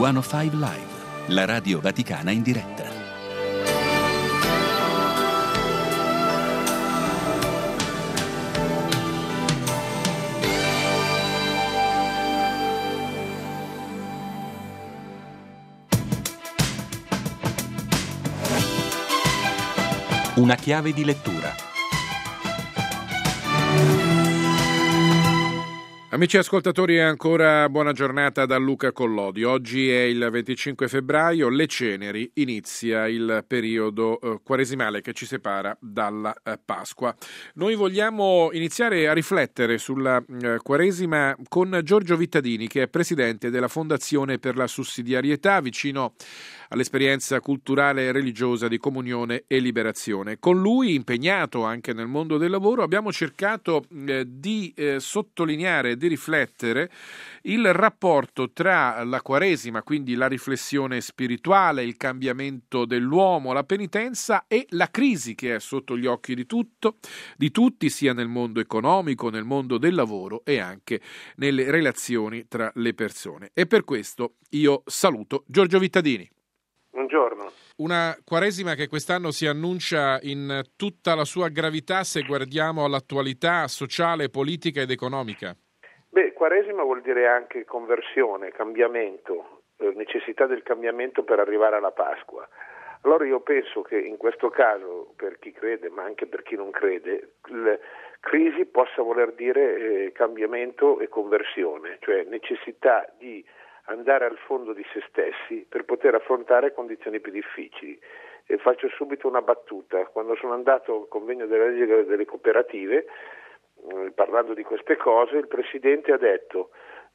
105 Live, la radio vaticana in diretta. Una chiave di lettura. Amici ascoltatori, ancora buona giornata da Luca Collodi. Oggi è il 25 febbraio, le ceneri, inizia il periodo quaresimale che ci separa dalla Pasqua. Noi vogliamo iniziare a riflettere sulla Quaresima con Giorgio Vittadini, che è presidente della Fondazione per la Sussidiarietà, vicino all'esperienza culturale e religiosa di Comunione e Liberazione. Con lui, impegnato anche nel mondo del lavoro, abbiamo cercato di sottolineare, di riflettere il rapporto tra la Quaresima, quindi la riflessione spirituale, il cambiamento dell'uomo, la penitenza e la crisi che è sotto gli occhi di tutti, sia nel mondo economico, nel mondo del lavoro e anche nelle relazioni tra le persone. E per questo io saluto Giorgio Vittadini. Buongiorno. Una Quaresima che quest'anno si annuncia in tutta la sua gravità se guardiamo all'attualità sociale, politica ed economica. Quaresima vuol dire anche conversione, cambiamento, necessità del cambiamento per arrivare alla Pasqua. Allora io penso che in questo caso, per chi crede ma anche per chi non crede, crisi possa voler dire cambiamento e conversione, cioè necessità di andare al fondo di se stessi per poter affrontare condizioni più difficili. E faccio subito una battuta. Quando sono andato al convegno della legge delle cooperative, parlando di queste cose, il Presidente ha detto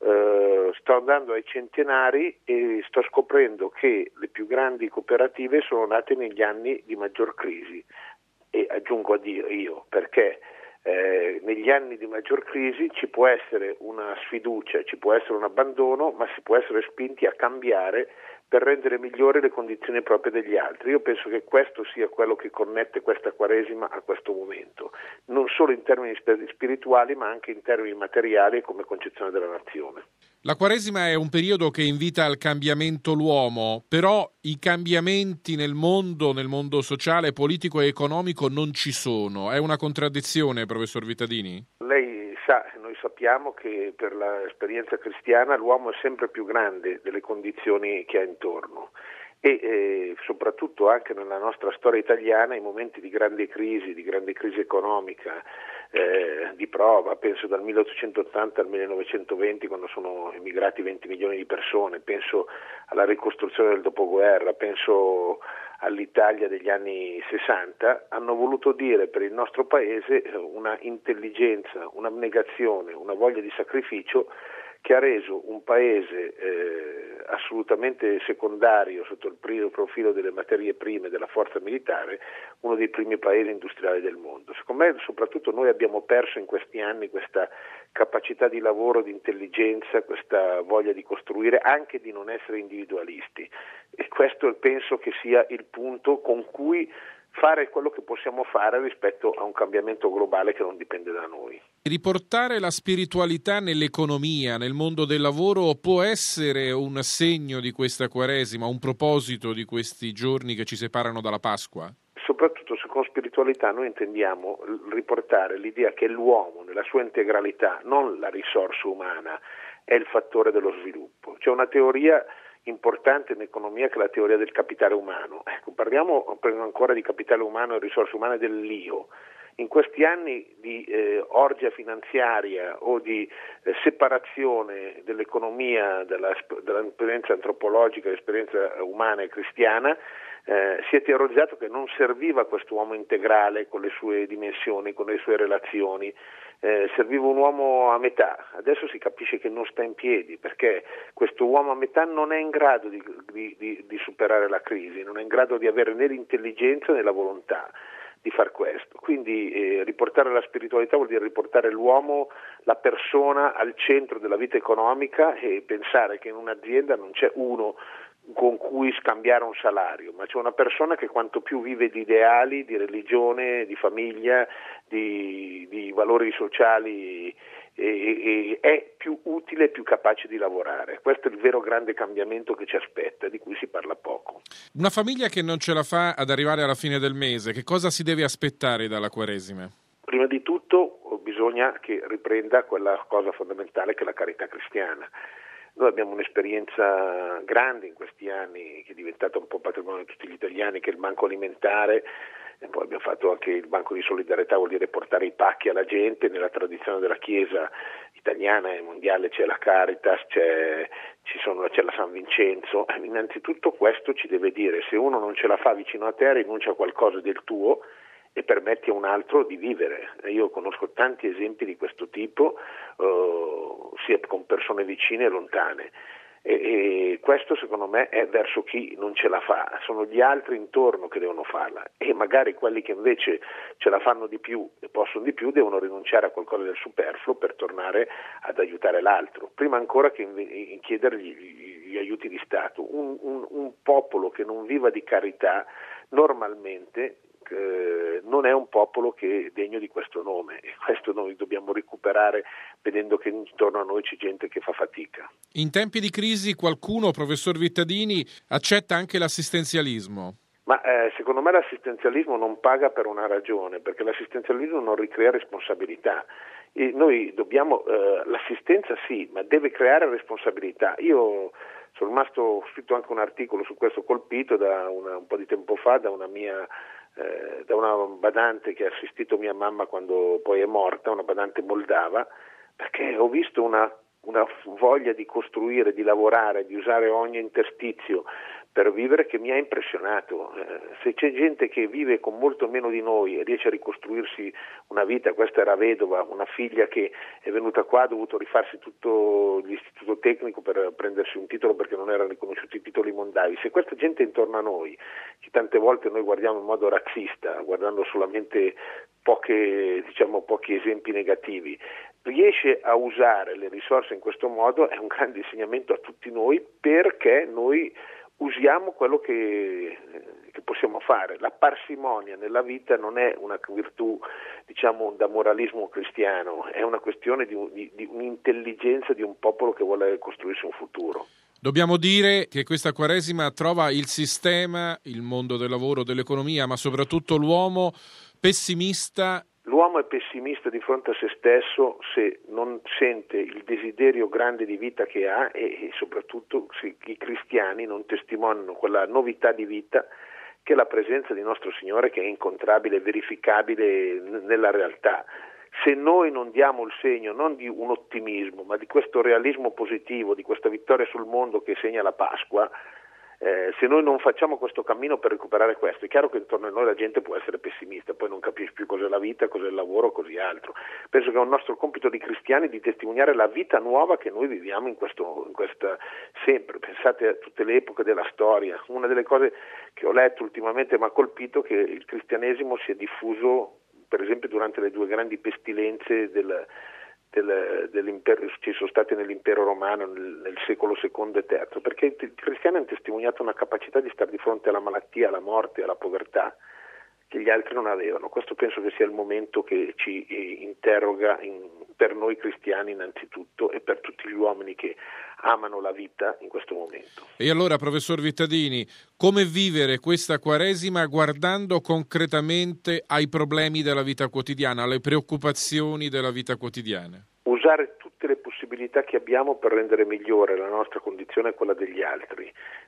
sto andando ai centenari e sto scoprendo che le più grandi cooperative sono nate negli anni di maggior crisi, e aggiungo a dire io perché negli anni di maggior crisi ci può essere una sfiducia, ci può essere un abbandono, ma si può essere spinti a cambiare per rendere migliori le condizioni proprie degli altri. Io penso che questo sia quello che connette questa Quaresima a questo momento, non solo in termini spirituali ma anche in termini materiali come concezione della nazione. La Quaresima è un periodo che invita al cambiamento l'uomo, però i cambiamenti nel mondo sociale, politico e economico non ci sono. È una contraddizione, professor Vittadini? Lei sa, noi sappiamo che per l'esperienza cristiana l'uomo è sempre più grande delle condizioni che ha intorno e soprattutto anche nella nostra storia italiana, in momenti di grande crisi economica, di prova, penso dal 1880 al 1920 quando sono emigrati 20 milioni di persone, penso alla ricostruzione del dopoguerra, penso all'Italia degli anni 60, hanno voluto dire per il nostro paese una intelligenza, un'abnegazione, una voglia di sacrificio che ha reso un paese assolutamente secondario sotto il profilo delle materie prime della forza militare, uno dei primi paesi industriali del mondo. Secondo me soprattutto noi abbiamo perso in questi anni questa capacità di lavoro, di intelligenza, questa voglia di costruire, anche di non essere individualisti, e questo penso che sia il punto con cui fare quello che possiamo fare rispetto a un cambiamento globale che non dipende da noi. Riportare la spiritualità nell'economia, nel mondo del lavoro, può essere un segno di questa Quaresima, un proposito di questi giorni che ci separano dalla Pasqua? Soprattutto se con spiritualità noi intendiamo riportare l'idea che l'uomo nella sua integralità, non la risorsa umana, è il fattore dello sviluppo. C'è una teoria importante in economia che è la teoria del capitale umano. Ecco, parliamo ancora di capitale umano e risorse umane dell'io. In questi anni di orgia finanziaria o di separazione dell'economia dall'esperienza antropologica, dell'esperienza umana e cristiana, si è teorizzato che non serviva questo uomo integrale con le sue dimensioni, con le sue relazioni, serviva un uomo a metà. Adesso si capisce che non sta in piedi, perché questo uomo a metà non è in grado di superare la crisi, non è in grado di avere né l'intelligenza né la volontà di far questo. Quindi riportare la spiritualità vuol dire riportare l'uomo, la persona al centro della vita economica e pensare che in un'azienda non c'è uno con cui scambiare un salario, ma c'è una persona che quanto più vive di ideali, di religione, di famiglia, di valori sociali, è più utile e più capace di lavorare. Questo è il vero grande cambiamento che ci aspetta, di cui si parla poco. Una famiglia che non ce la fa ad arrivare alla fine del mese, che cosa si deve aspettare dalla Quaresima? Prima di tutto bisogna che riprenda quella cosa fondamentale che è la carità cristiana. Noi abbiamo un'esperienza grande in questi anni che è diventata un po' patrimonio di tutti gli italiani, che è il banco alimentare, e poi abbiamo fatto anche il banco di solidarietà, vuol dire portare i pacchi alla gente. Nella tradizione della Chiesa italiana e mondiale c'è la Caritas, c'è la San Vincenzo. Innanzitutto questo ci deve dire: se uno non ce la fa vicino a te, rinuncia a qualcosa del tuo e permetti a un altro di vivere. Io conosco tanti esempi di questo tipo, sia con persone vicine e lontane, e questo secondo me è verso chi non ce la fa. Sono gli altri intorno che devono farla, e magari quelli che invece ce la fanno di più e possono di più devono rinunciare a qualcosa del superfluo per tornare ad aiutare l'altro, prima ancora che chiedergli gli aiuti di Stato. Un popolo che non viva di carità normalmente non è un popolo che è degno di questo nome, e questo noi dobbiamo recuperare, vedendo che intorno a noi c'è gente che fa fatica. In tempi di crisi qualcuno, professor Vittadini, accetta anche l'assistenzialismo? Ma secondo me l'assistenzialismo non paga per una ragione, perché l'assistenzialismo non ricrea responsabilità. E noi dobbiamo, l'assistenza sì, ma deve creare responsabilità. Io sono rimasto, ho scritto anche un articolo su questo, colpito un po' di tempo fa da una badante che ha assistito mia mamma quando poi è morta, una badante moldava, perché ho visto una voglia di costruire, di lavorare, di usare ogni interstizio per vivere che mi ha impressionato. Se c'è gente che vive con molto meno di noi e riesce a ricostruirsi una vita, questa era vedova, una figlia che è venuta qua, ha dovuto rifarsi tutto l'istituto tecnico per prendersi un titolo perché non erano riconosciuti i titoli mondavi. Se questa gente intorno a noi, che tante volte noi guardiamo in modo razzista, guardando solamente pochi esempi negativi, riesce a usare le risorse in questo modo, è un grande insegnamento a tutti noi, perché noi usiamo quello che possiamo fare. La parsimonia nella vita non è una virtù, da moralismo cristiano, è una questione di un'intelligenza di un popolo che vuole costruirsi un futuro. Dobbiamo dire che questa Quaresima trova il sistema, il mondo del lavoro, dell'economia, ma soprattutto l'uomo pessimista. L'uomo è pessimista di fronte a se stesso se non sente il desiderio grande di vita che ha, e soprattutto se i cristiani non testimoniano quella novità di vita che è la presenza di nostro Signore, che è incontrabile e verificabile nella realtà. Se noi non diamo il segno non di un ottimismo, ma di questo realismo positivo, di questa vittoria sul mondo che segna la Pasqua, se noi non facciamo questo cammino per recuperare questo, è chiaro che intorno a noi la gente può essere pessimista, poi non capisce più cos'è la vita, cos'è il lavoro, così altro. Penso che è un nostro compito di cristiani di testimoniare la vita nuova che noi viviamo in questa sempre. Pensate a tutte le epoche della storia. Una delle cose che ho letto ultimamente mi ha colpito che il cristianesimo si è diffuso, per esempio, durante le due grandi pestilenze dell'impero, ci sono state nell'impero romano nel secolo secondo e terzo, perché i cristiani hanno testimoniato una capacità di stare di fronte alla malattia, alla morte, alla povertà che gli altri non avevano. Questo penso che sia il momento che ci interroga per noi cristiani innanzitutto, e per tutti gli uomini che amano la vita in questo momento. E allora, professor Vittadini, come vivere questa Quaresima guardando concretamente ai problemi della vita quotidiana, alle preoccupazioni della vita quotidiana? Usare tutte le possibilità che abbiamo per rendere migliore la nostra condizione e quella degli altri,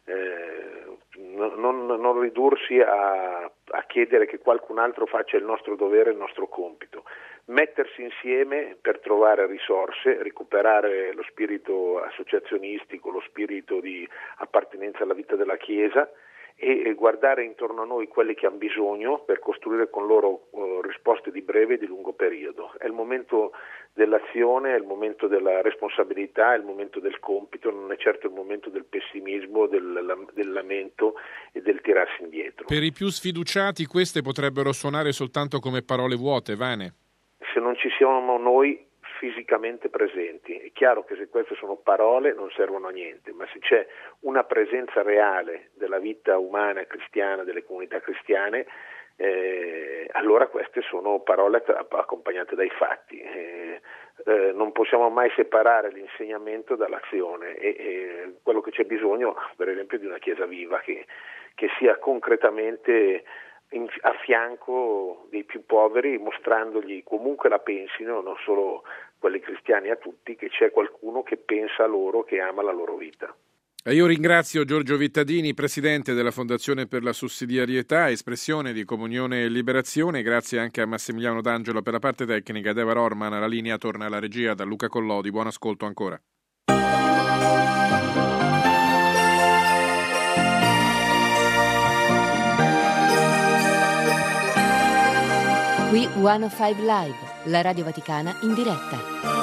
non ridursi a chiedere che qualcun altro faccia il nostro dovere, il nostro compito, mettersi insieme per trovare risorse, recuperare lo spirito associazionistico, lo spirito di appartenenza alla vita della Chiesa, e guardare intorno a noi quelli che hanno bisogno per costruire con loro risposte di breve e di lungo periodo. È il momento dell'azione, è il momento della responsabilità, è il momento del compito, non è certo il momento del pessimismo, del lamento e del tirarsi indietro. Per i più sfiduciati queste potrebbero suonare soltanto come parole vuote, vane. Se non ci siamo noi fisicamente presenti. È chiaro che se queste sono parole non servono a niente, ma se c'è una presenza reale della vita umana cristiana, delle comunità cristiane, allora queste sono parole accompagnate dai fatti. Non possiamo mai separare l'insegnamento dall'azione e quello che c'è bisogno, per esempio, di una Chiesa viva che sia concretamente a fianco dei più poveri, mostrandogli comunque la pensino, non solo quelli cristiani, a tutti, che c'è qualcuno che pensa a loro, che ama la loro vita. Io ringrazio Giorgio Vittadini, presidente della Fondazione per la Sussidiarietà, espressione di Comunione e Liberazione. Grazie anche a Massimiliano D'Angelo per la parte tecnica. Ed Eva Rorman, la linea torna alla regia da Luca Collodi. Buon ascolto ancora. Qui 105 Live, la Radio Vaticana in diretta.